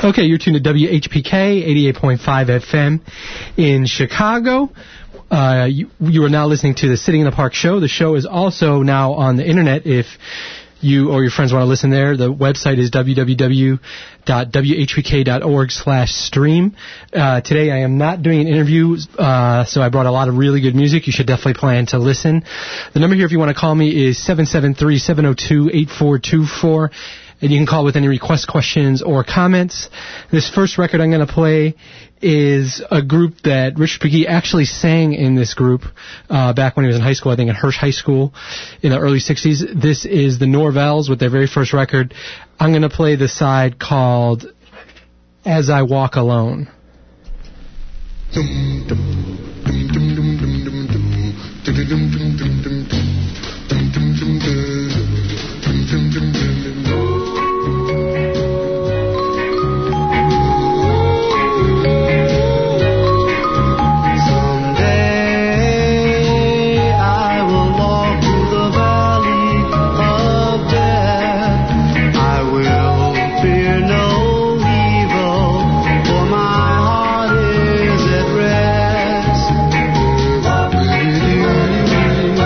Okay, you're tuned to WHPK 88.5 FM in Chicago. You are now listening to the Sitting in the Park show. The show is also now on the internet if you or your friends want to listen there. The website is www.whpk.org/stream. Today I am not doing an interview, so I brought a lot of really good music. You should definitely plan to listen. The number here if you want to call me is 773-702-8424. And you can call with any requests, questions, or comments. This first record I'm going to play is a group that Richard Pegues actually sang in this group back when he was in high school, I think at Hirsch High School in the early 60s. This is the Norvells with their very first record. I'm going to play the side called As I Walk Alone. Rest.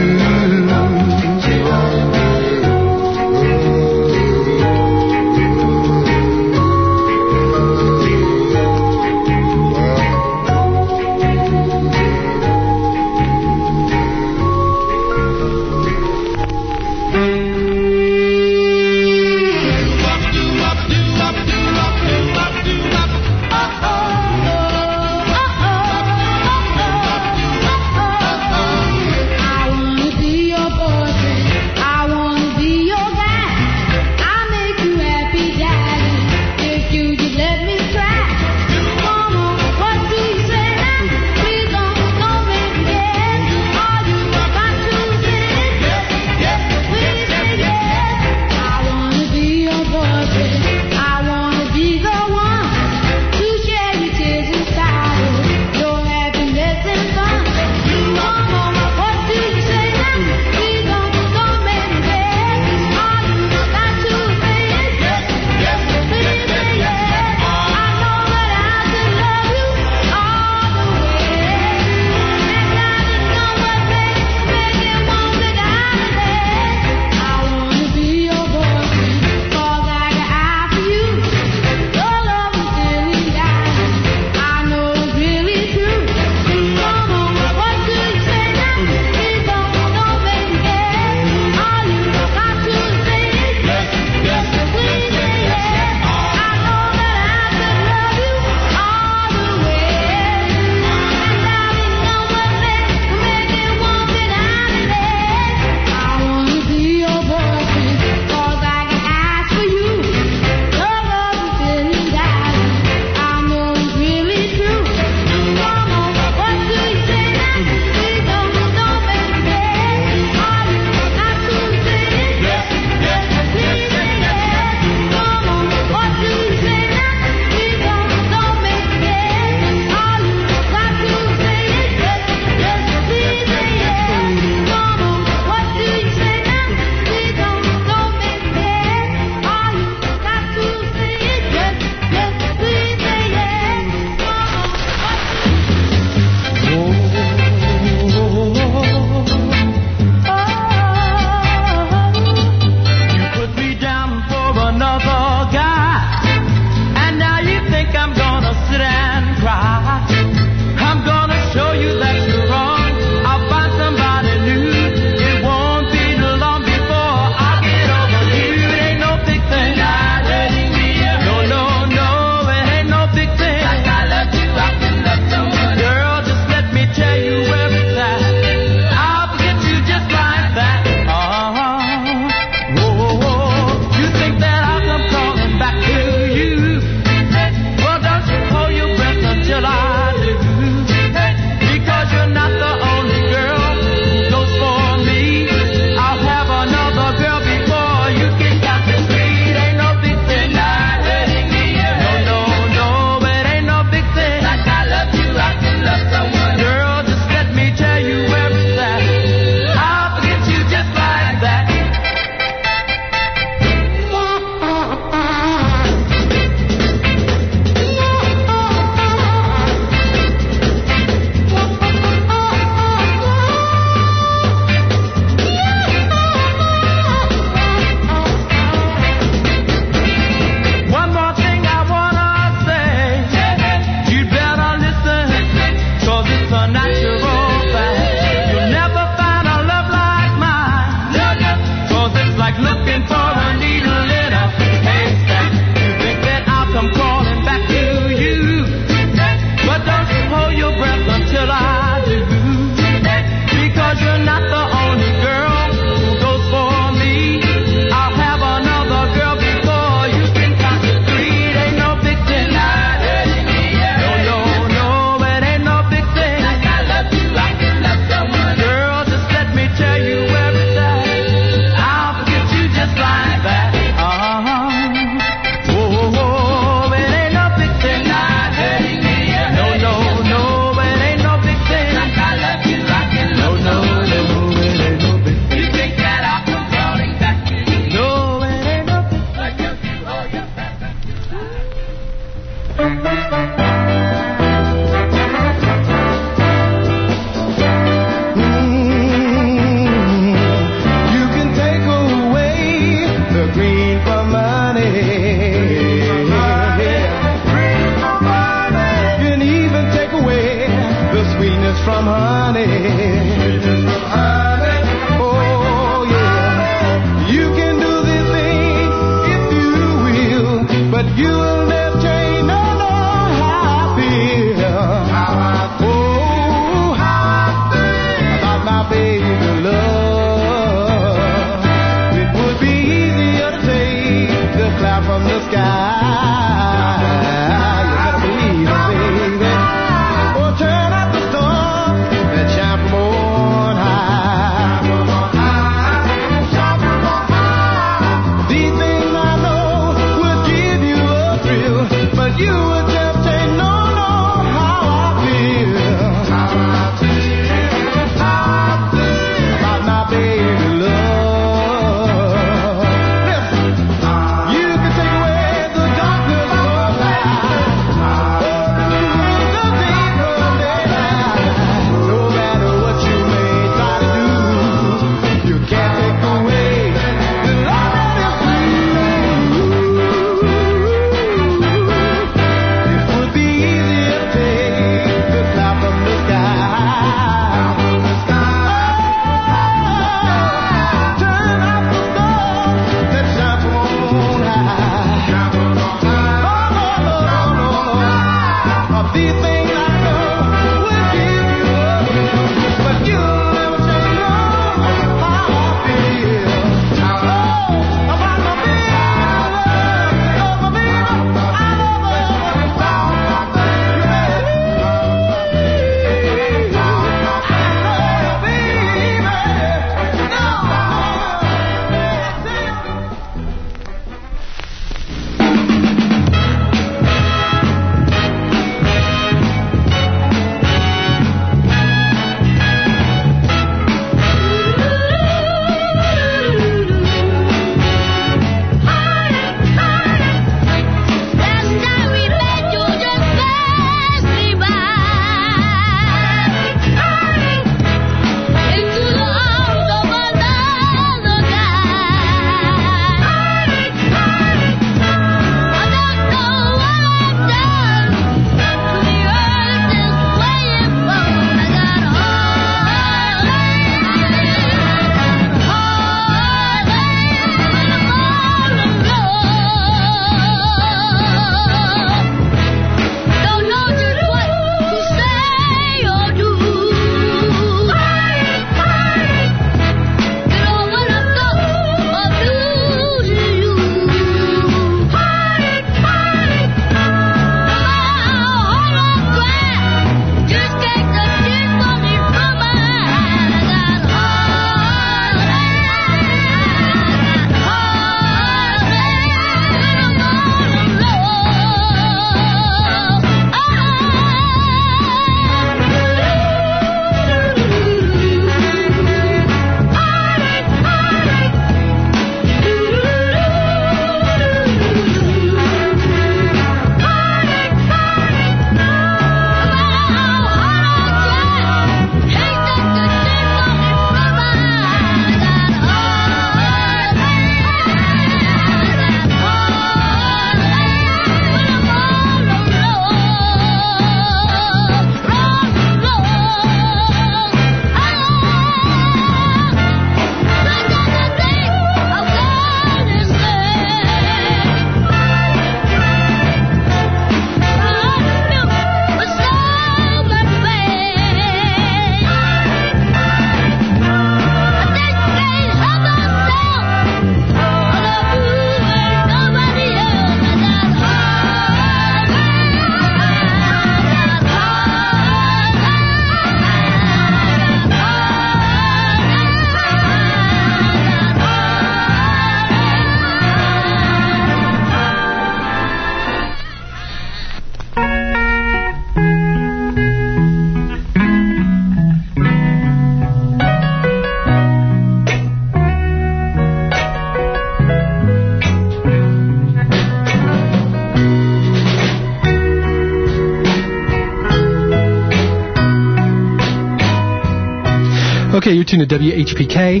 Okay, you're tuned to WHPK,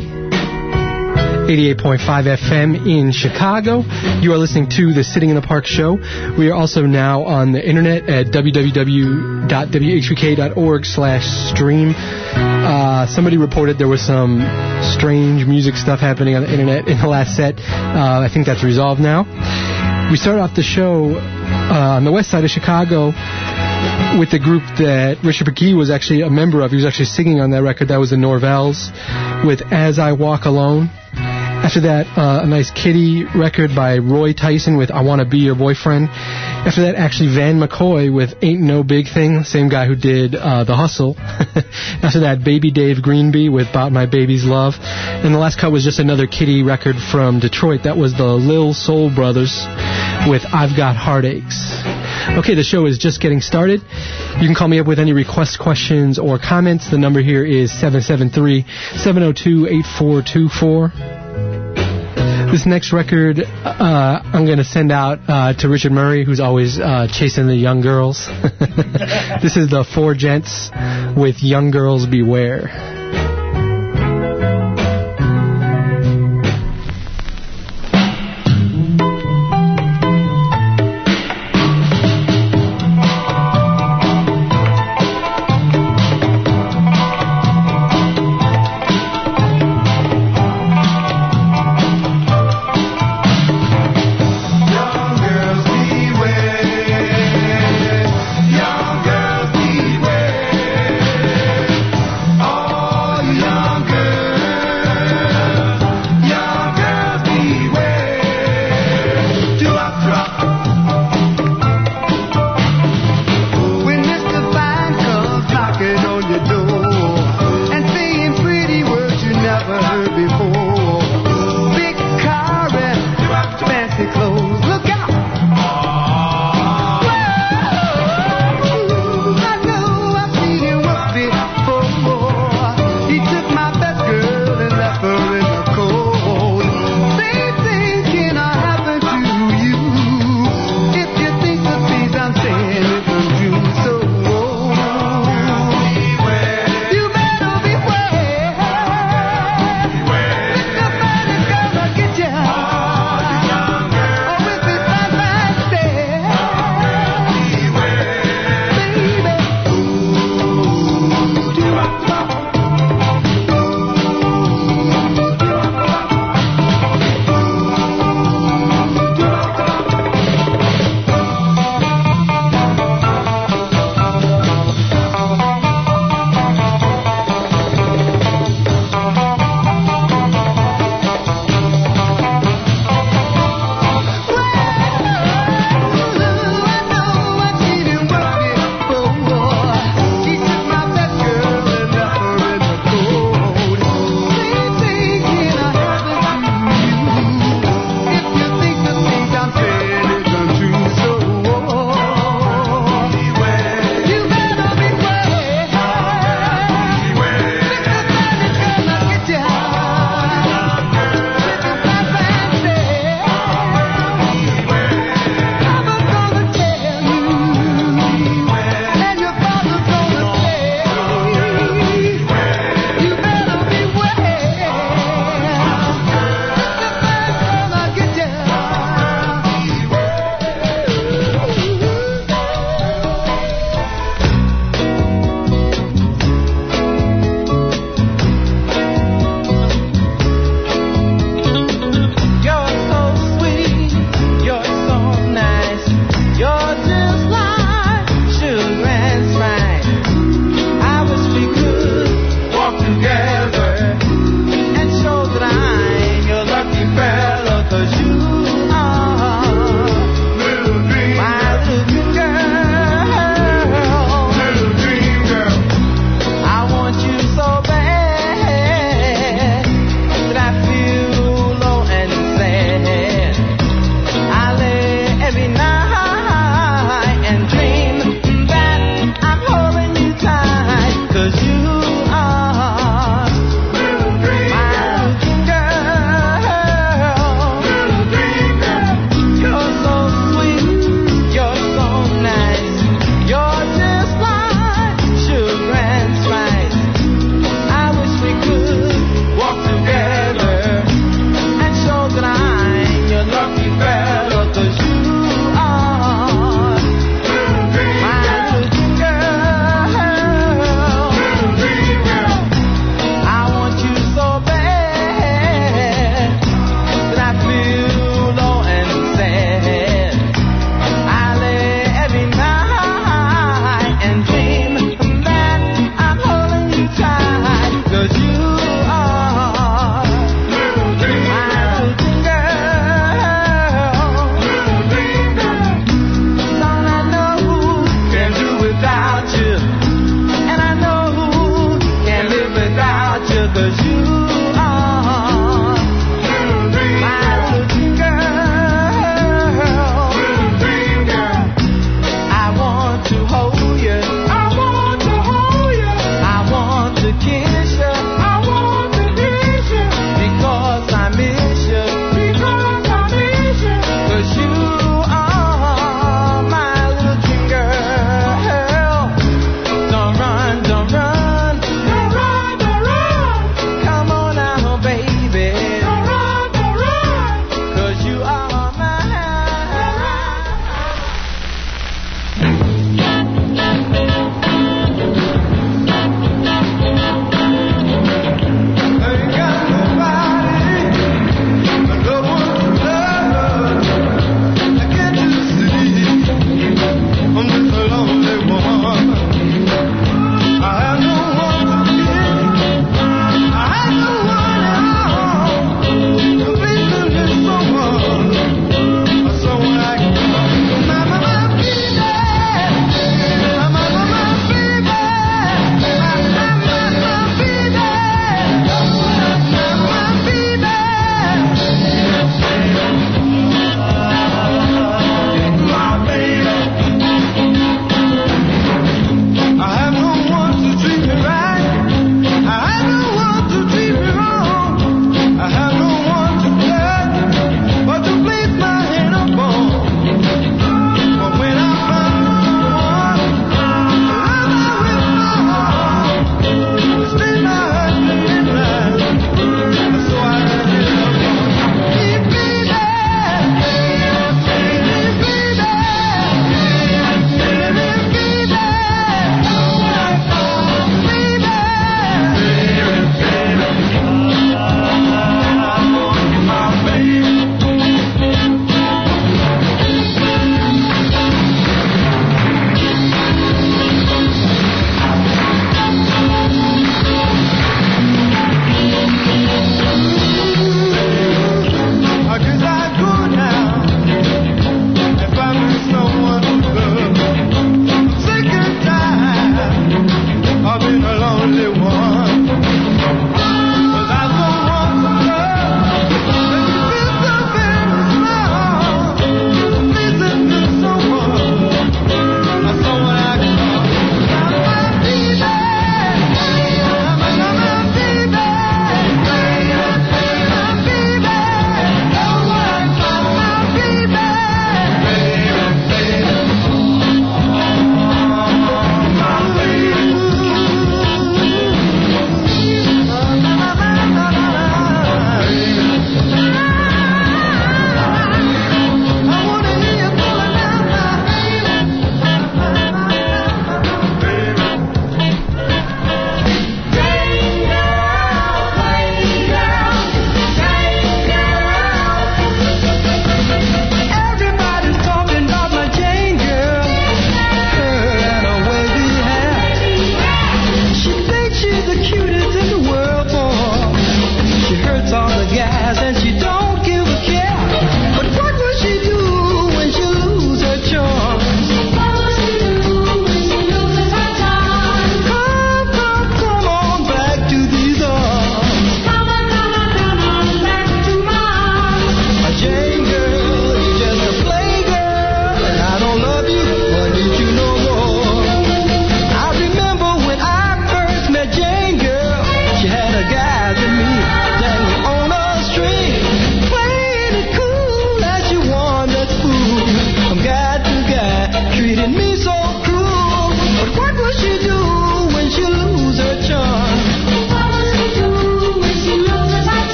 88.5 FM in Chicago. You are listening to the Sitting in the Park show. We are also now on the internet at www.whpk.org/stream. Somebody reported there was some strange music stuff happening on the internet in the last set. I think that's resolved now. We started off the show on the west side of Chicago with the group that Richard McGee was actually a member of. He was actually singing on that record. That was the Norvells with As I Walk Alone. After that, a nice Kitty record by Roy Tyson with I Wanna Be Your Boyfriend. After that, actually Van McCoy with Ain't No Big Thing, same guy who did The Hustle. After that, Baby Dave Greenby with About My Baby's Love. And the last cut was just another Kitty record from Detroit. That was the Lil Soul Brothers with I've Got Heartaches. Okay, the show is just getting started. You can call me up with any requests, questions, or comments. The number here is 773-702-8424. This next record I'm going to send out to Richard Murray, who's always chasing the young girls. This is the Four Gents with Young Girls Beware. Young girls beware.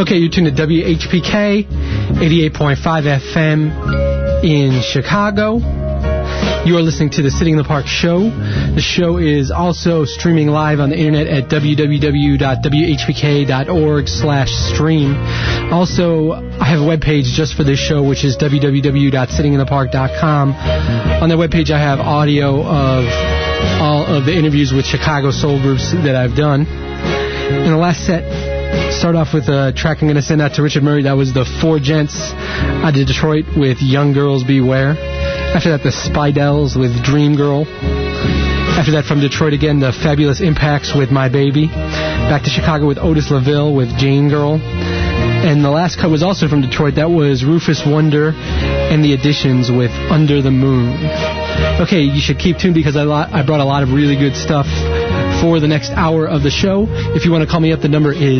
Okay, you're tuned to WHPK 88.5 FM in Chicago. You are listening to the Sitting in the Park show. The show is also streaming live on the internet at www.whpk.org/stream. Also, I have a webpage just for this show, which is www.sittinginthepark.com. On that webpage, I have audio of all of the interviews with Chicago soul groups that I've done. In the last set, start off with a track I'm going to send out to Richard Murray. That was the Four Gents out of Detroit with Young Girls Beware. After that, the Spidels with Dream Girl. After that, from Detroit again, the Fabulous Impacts with My Baby. Back to Chicago with Otis LaVille with Jane Girl. And the last cut was also from Detroit. That was Rufus Wonder and the Additions with Under the Moon. Okay, you should keep tuned because I brought a lot of really good stuff for the next hour of the show. If you want to call me up, the number is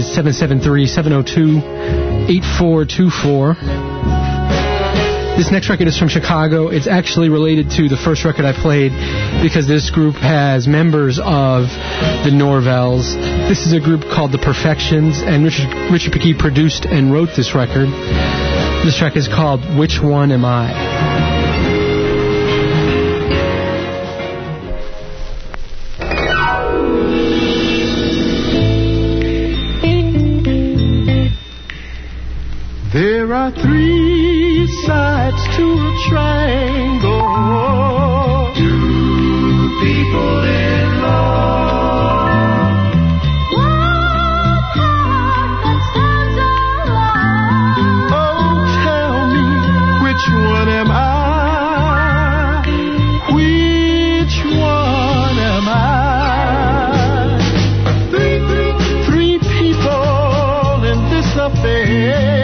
773-702-8424. This next record is from Chicago. It's actually related to the first record I played because this group has members of the Norvells. This is a group called The Perfections, and Richard Pecky produced and wrote this record. This track is called Which One Am I? There are three sides to a triangle. Two people in love. One heart that stands alone. Oh, tell me, which one am I? Which one am I? Three people in this affair.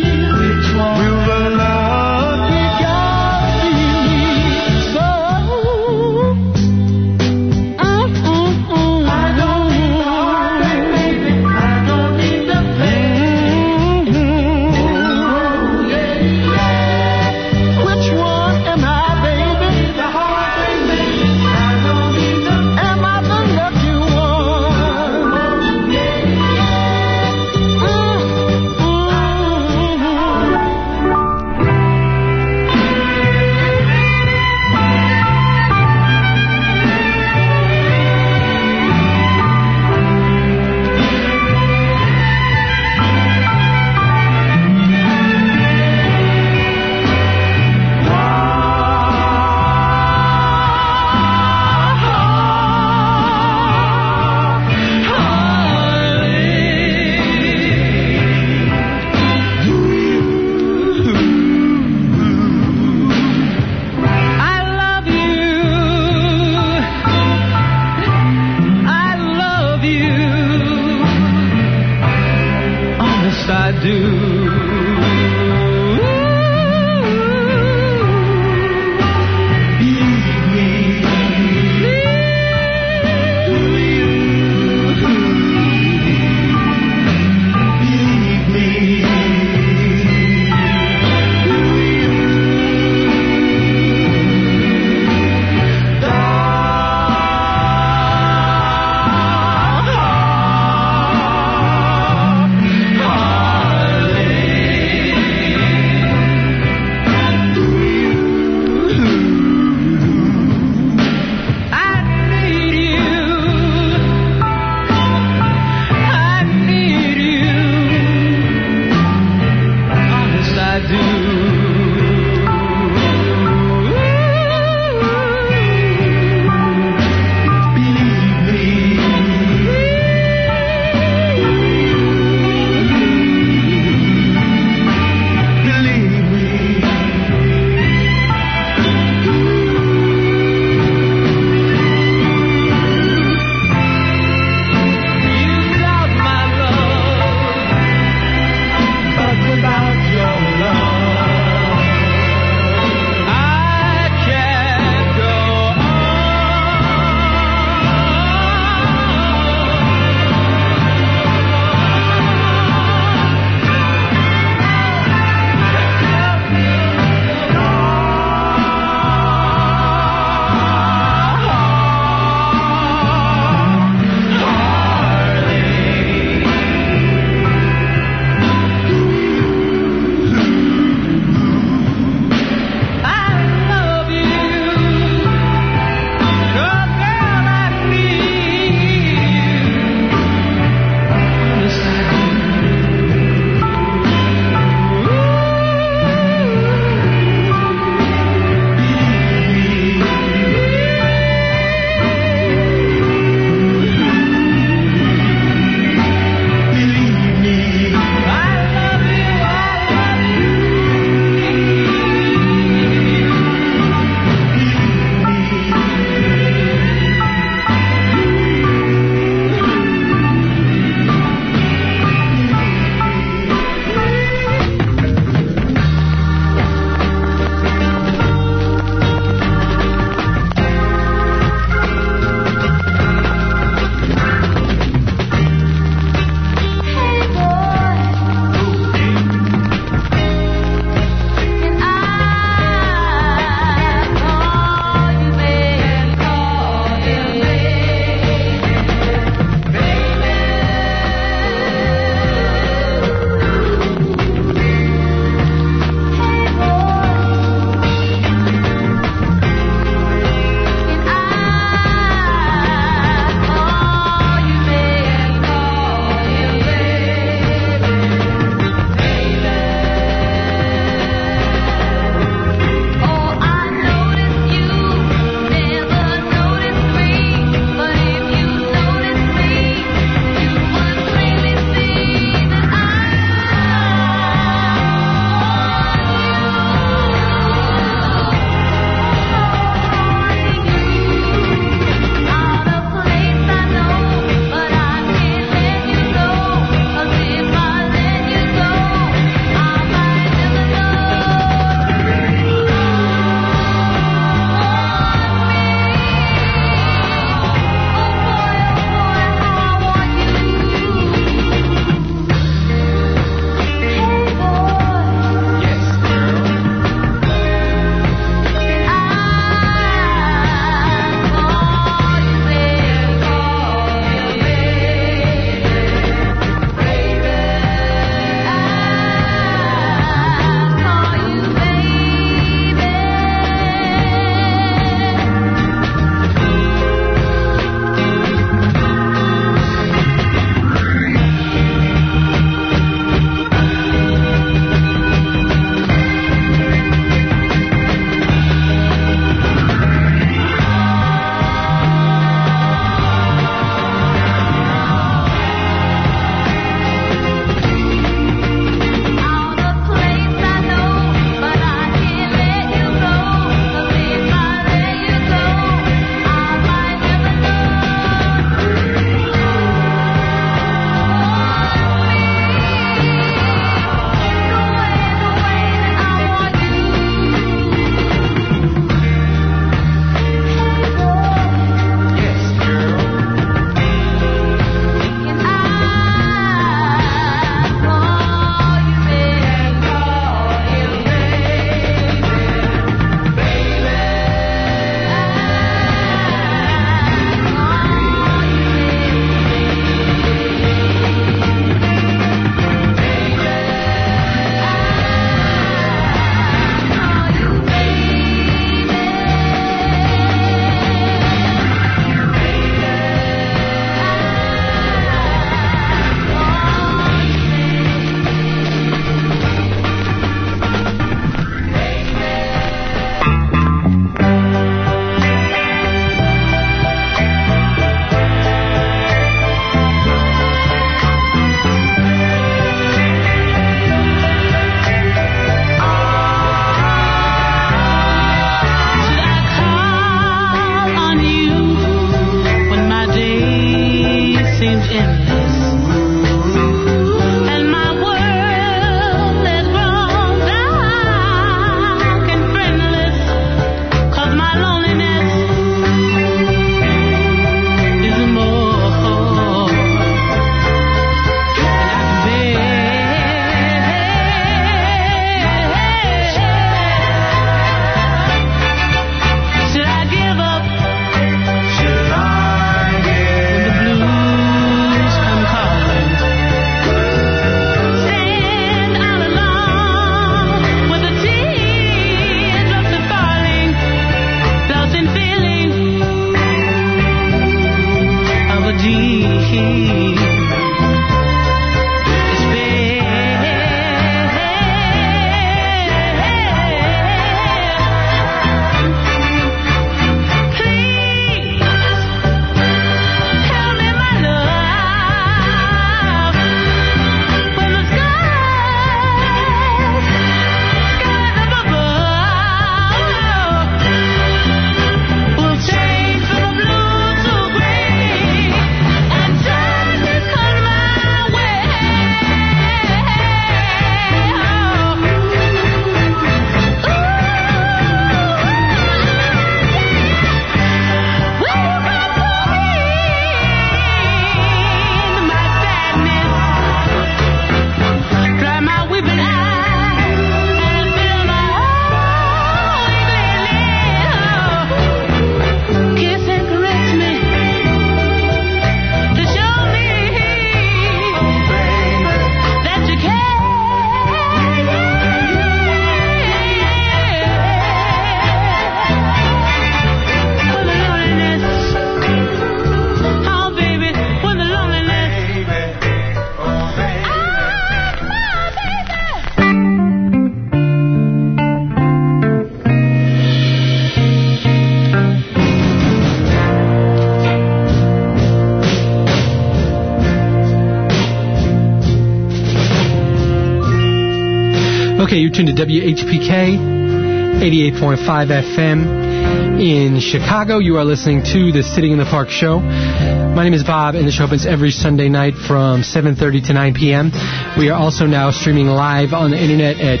Okay, you're tuned to WHPK 88.5 FM in Chicago. You are listening to the Sitting in the Park show. My name is Bob, and the show opens every Sunday night from 7:30 to 9 p.m. We are also now streaming live on the internet at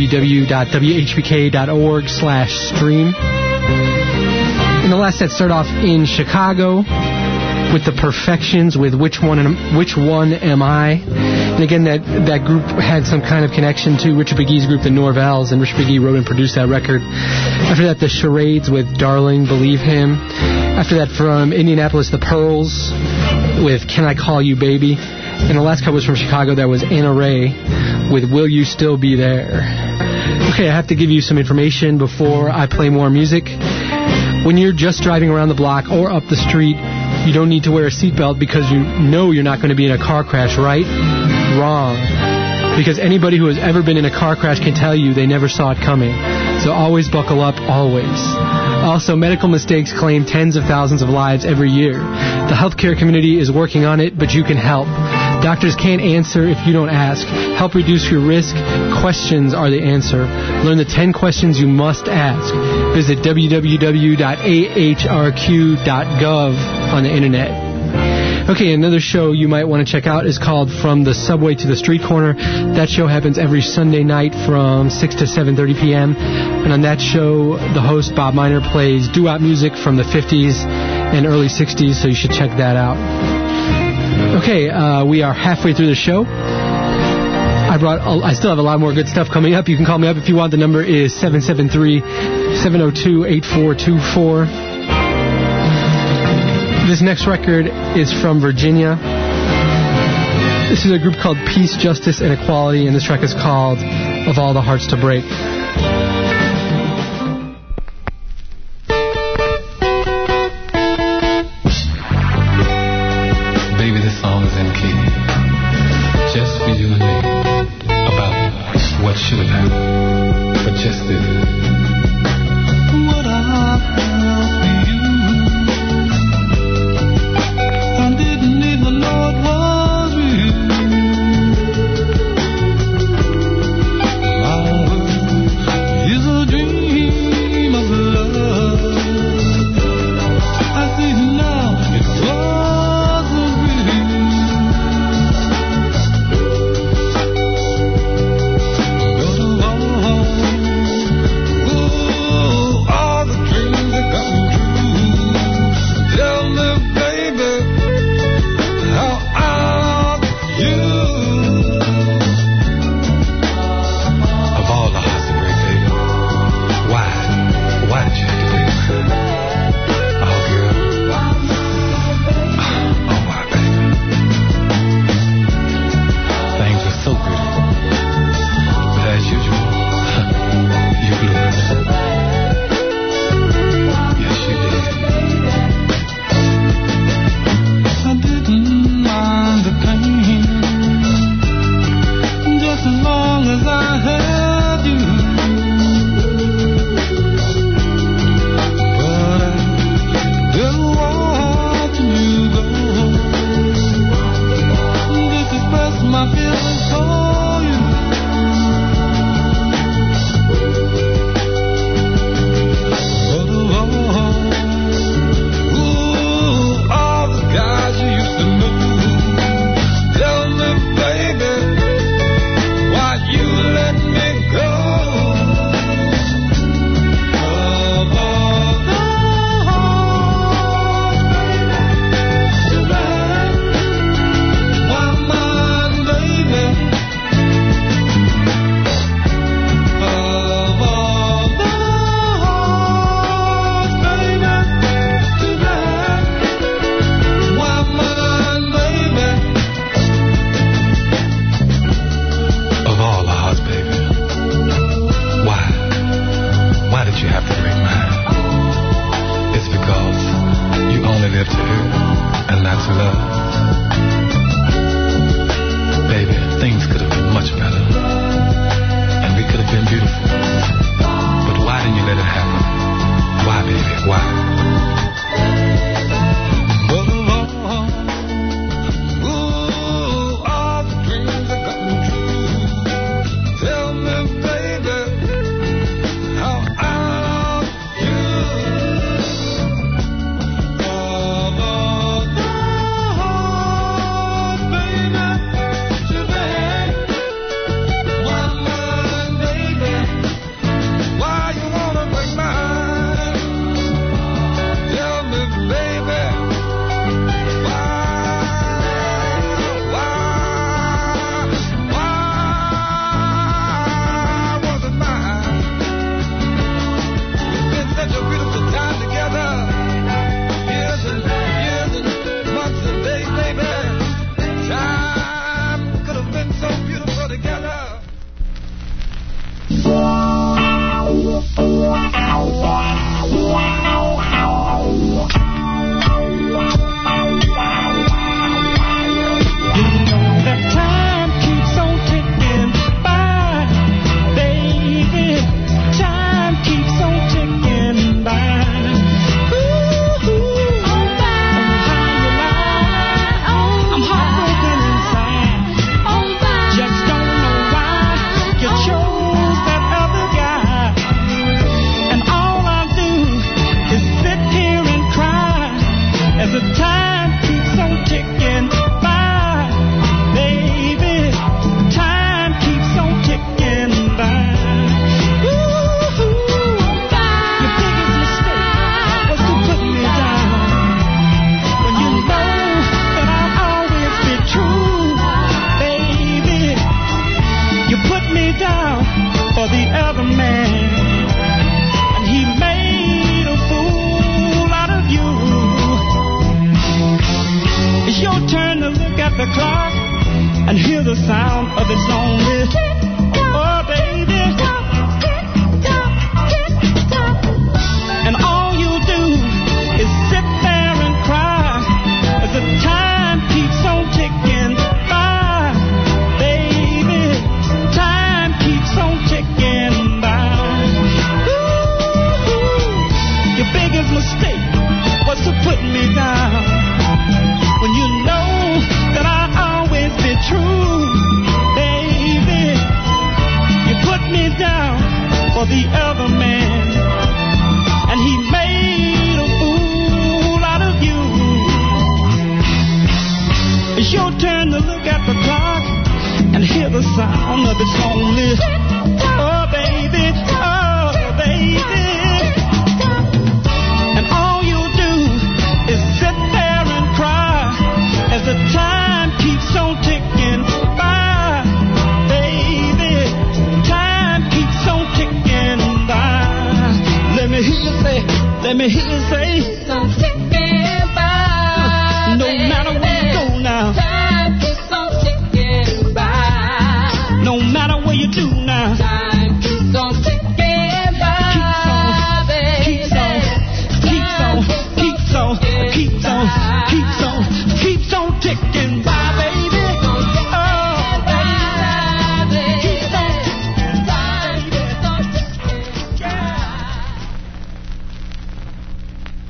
www.whpk.org/stream. And the last set started off in Chicago with the Perfections with Which One Am I? And again, that group had some kind of connection to Richard McGee's group, the Norvells, and Richard McGee wrote and produced that record. After that, the Charades with Darling, Believe Him. After that, from Indianapolis, the Pearls with Can I Call You Baby? And the last cut was from Chicago. That was Anna Ray with Will You Still Be There? Okay, I have to give you some information before I play more music. When you're just driving around the block or up the street, you don't need to wear a seatbelt because you know you're not going to be in a car crash, right? Wrong. Because anybody who has ever been in a car crash can tell you they never saw it coming. So always buckle up, always. Also, medical mistakes claim tens of thousands of lives every year. The healthcare community is working on it, but you can help. Doctors can't answer if you don't ask. Help reduce your risk. Questions are the answer. Learn the 10 questions you must ask. Visit www.ahrq.gov on the internet. Okay, another show you might want to check out is called From the Subway to the Street Corner. That show happens every Sunday night from 6 to 7:30 p.m. And on that show, the host, Bob Miner, plays doo-wop music from the 50s and early 60s, so you should check that out. Okay, we are halfway through the show. I still have a lot more good stuff coming up. You can call me up if you want. The number is 773-702-8424. This next record is from Virginia. This is a group called Peace, Justice, and Equality, and this track is called Of All the Hearts to Break. Baby, this song is in key. Just for you and me. About what should have happened, but just didn't. What I felt for you, I didn't even know it was real. My world is a dream of love. I see now it wasn't real. But all the dreams that come true. Tell me, baby, how are you? Of all the hearts to break, baby, why did you have to break? Oh, girl. Oh, my baby. Things were so beautiful. But as usual, you blew it. Yes, you did. I didn't mind the pain, just as long as I had you. But I didn't want you to go. Just express my feelings for you. But all the guys you used to know. Tell me, baby, why you let me go? Of all the hearts, why mine, baby? hear the sound of its lonely. Oh, baby. And all you do is sit there and cry as the time keeps on ticking by. Baby, time keeps on ticking by. Ooh, your biggest mistake was to put me down when you know that I'll always be true. Baby, you put me down for the other man, and he made a fool out of you. It's your turn to look at the clock and hear the sound of its lonely. Oh, baby, oh, baby. And all you do is sit there and cry as the time keeps on ticking by. Baby, time keeps on ticking by. Let me hear you say, let me hear you say, keeps on ticking by. no matter where you go now, Time keeps on ticking by. no matter what you do now, Time keeps on ticking by. keeps on, keeps on, keeps on, keeps on, keeps on, keeps on ticking by, baby. Oh, keeps on ticking by, baby. Yeah.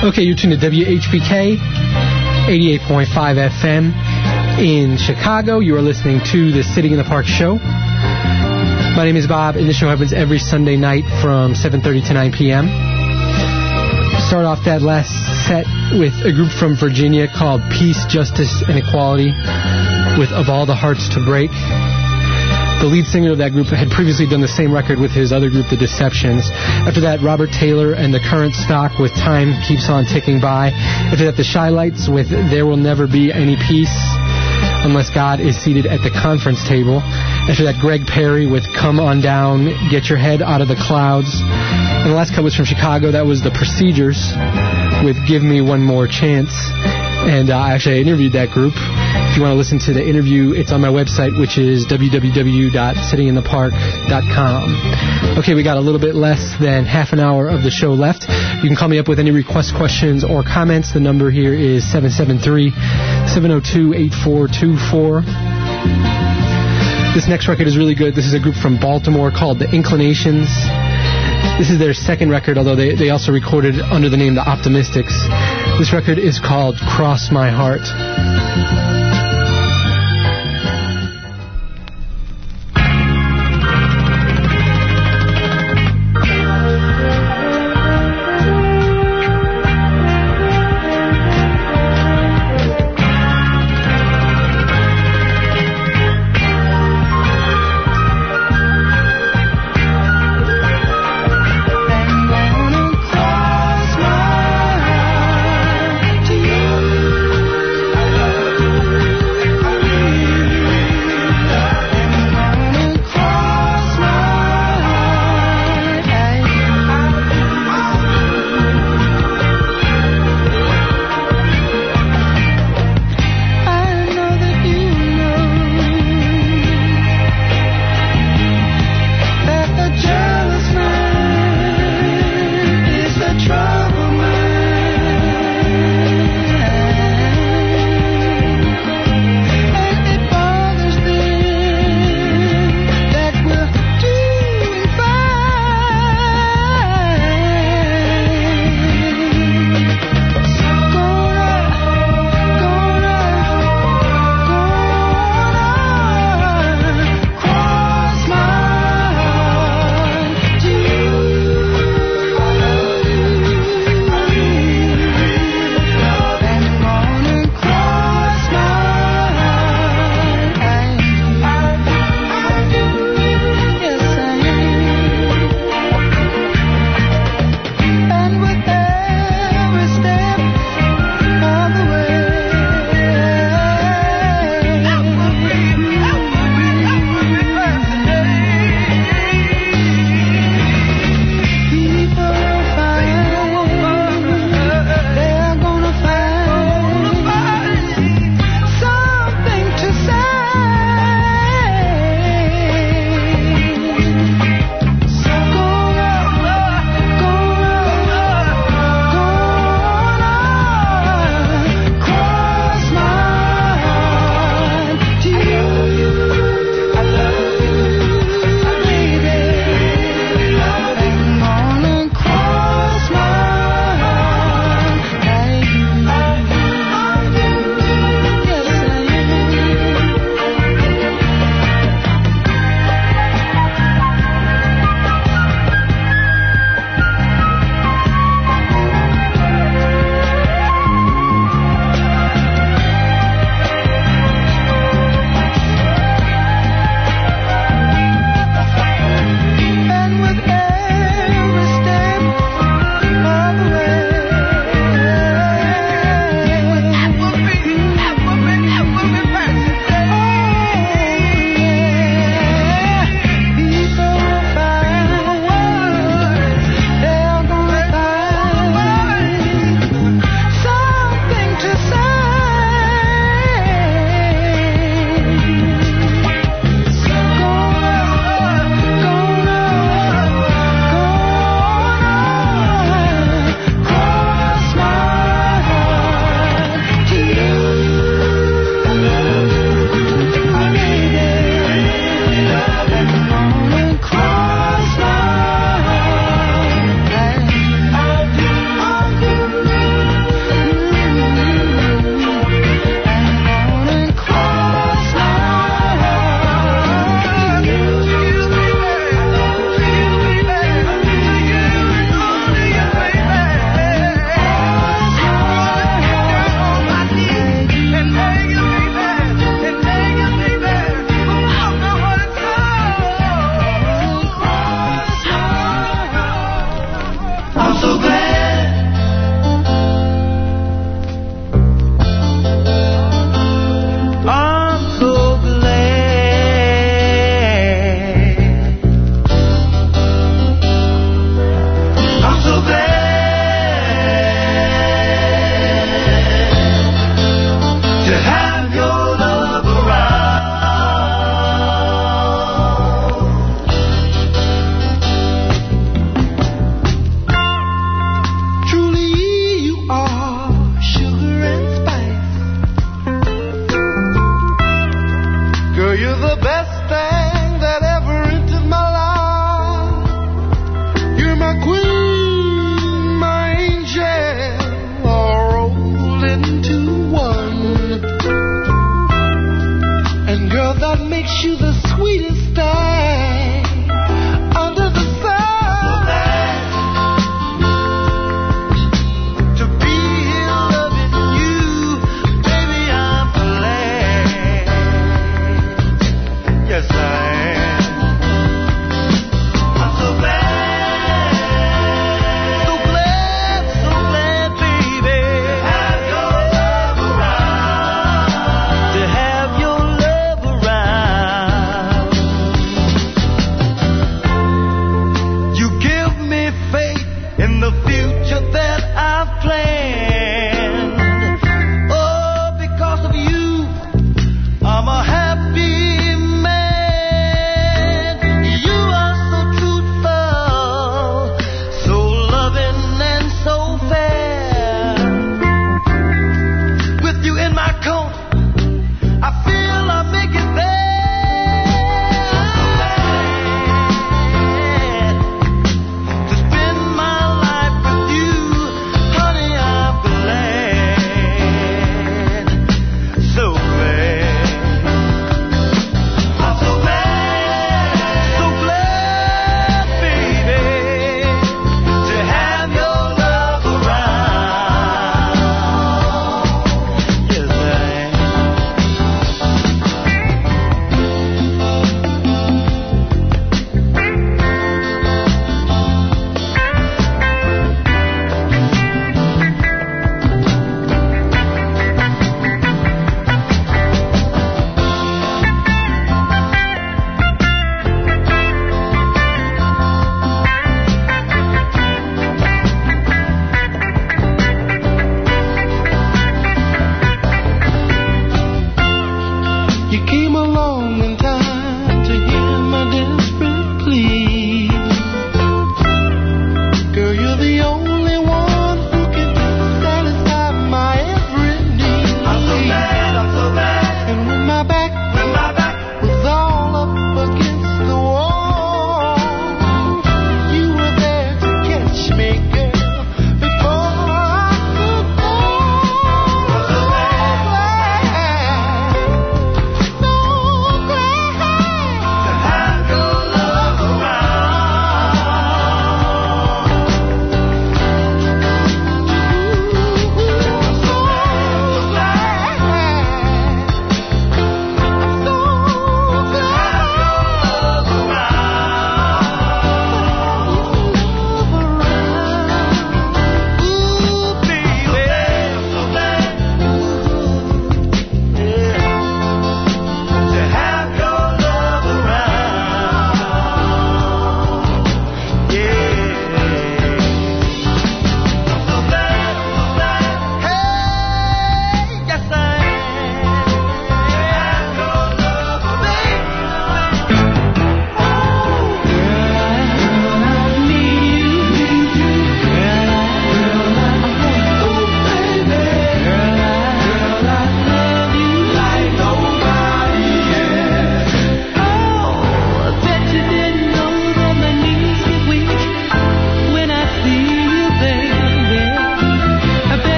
Okay, you're tuned to WHPK 88.5 FM in Chicago. You are listening to the Sitting in the Park show. My name is Bob, and the show happens every Sunday night from 7:30 to 9 p.m. Start off that last set with a group from Virginia called Peace, Justice, and Equality with Of All the Hearts to Break. The lead singer of that group had previously done the same record with his other group, The Deceptions. After that, Robert Taylor and the Current Stock with Time Keeps On Ticking By. After that, the Shy Lights with There Will Never Be Any Peace Unless God is Seated at the Conference Table. After that, Greg Perry with Come On Down, Get Your Head Out of the Clouds. And the last cut was from Chicago. That was The Procedures with Give Me One More Chance. And I interviewed that group. If you want to listen to the interview, it's on my website, which is www.sittinginthepark.com. Okay, we got a little bit less than half an hour of the show left. You can call me up with any request, questions, or comments. The number here is 773-702-8424. This next record is really good. This is a group from Baltimore called The Inclinations. This is their second record, although they also recorded under the name The Optimistics. This record is called Cross My Heart. Cross my heart to you.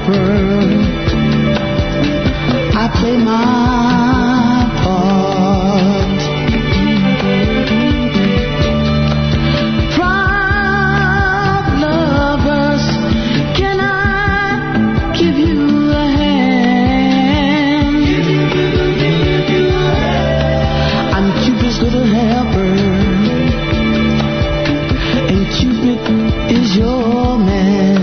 helper. I play my part. Proud lovers, can I give you a hand? I'm Cupid's little helper, and Cupid is your man.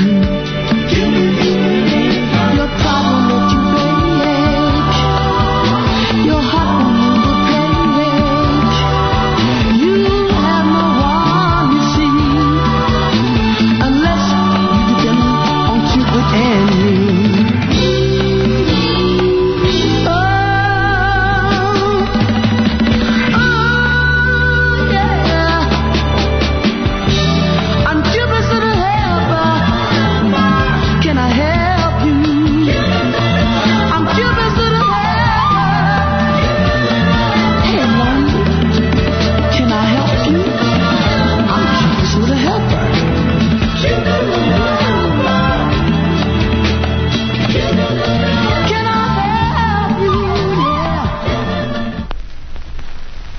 Your problem that you break, your heart will break. You have no one, you see, unless you depend on Cupid and me. Oh, yeah. I'm Cupid's little helper. Can I help you? I'm Cupid's little helper. Hey, Lonely, can I help you? I'm Cupid's little helper. Can I help you? Yeah.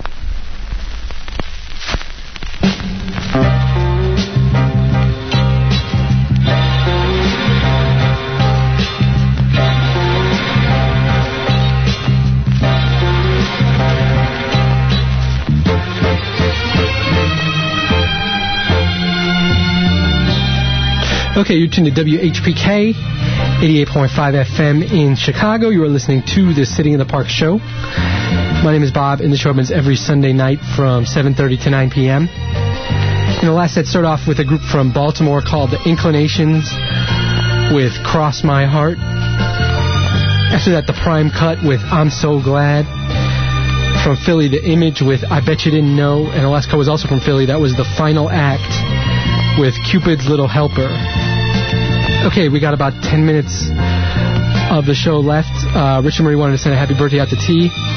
Okay, you're tuned to WHPK, 88.5 FM in Chicago. You are listening to the Sitting in the Park show. My name is Bob, and the show happens every Sunday night from 7:30 to 9 p.m. In the last set, start off with a group from Baltimore called The Inclinations with Cross My Heart. After that, The Prime Cut with I'm So Glad. From Philly, The Image with I Bet You Didn't Know. And the last cut was also from Philly. That was The Final Act with Cupid's Little Helper. Okay, we got about 10 minutes of the show left. Rich and Marie wanted to send a happy birthday out to T.